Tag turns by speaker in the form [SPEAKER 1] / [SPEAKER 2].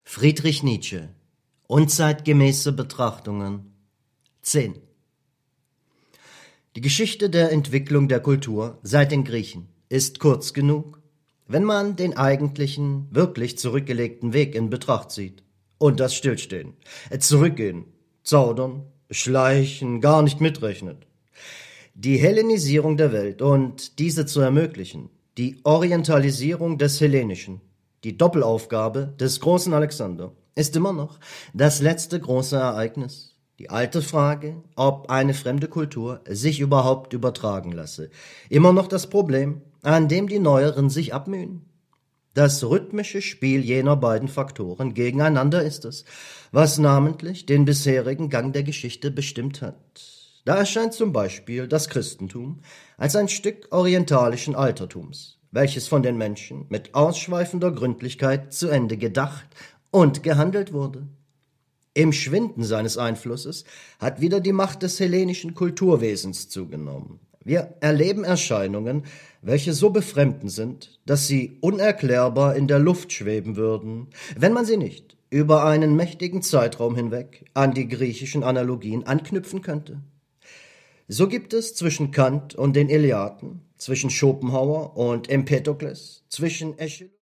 [SPEAKER 1] Friedrich Nietzsche. Unzeitgemäße Betrachtungen 10. Die Geschichte der Entwicklung der Kultur seit den Griechen ist kurz genug, wenn man den eigentlichen, wirklich zurückgelegten Weg in Betracht zieht. Und das Stillstehen, Zurückgehen, Zaudern, Schleichen gar nicht mitrechnet. Die Hellenisierung der Welt und diese zu ermöglichen, die Orientalisierung des Hellenischen, die Doppelaufgabe des großen Alexander, ist immer noch das letzte große Ereignis. Die alte Frage, ob eine fremde Kultur sich überhaupt übertragen lasse. Immer noch das Problem, an dem die Neueren sich abmühen. Das rhythmische Spiel jener beiden Faktoren gegeneinander ist es, was namentlich den bisherigen Gang der Geschichte bestimmt hat. Da erscheint zum Beispiel das Christentum als ein Stück orientalischen Altertums, welches von den Menschen mit ausschweifender Gründlichkeit zu Ende gedacht und gehandelt wurde. Im Schwinden seines Einflusses hat wieder die Macht des hellenischen Kulturwesens zugenommen. Wir erleben Erscheinungen, welche so befremdend sind, dass sie unerklärbar in der Luft schweben würden, wenn man sie nicht über einen mächtigen Zeitraum hinweg an die griechischen Analogien anknüpfen könnte. So gibt es zwischen Kant und den Eleaten, zwischen Schopenhauer und Empedokles, zwischen Aeschylus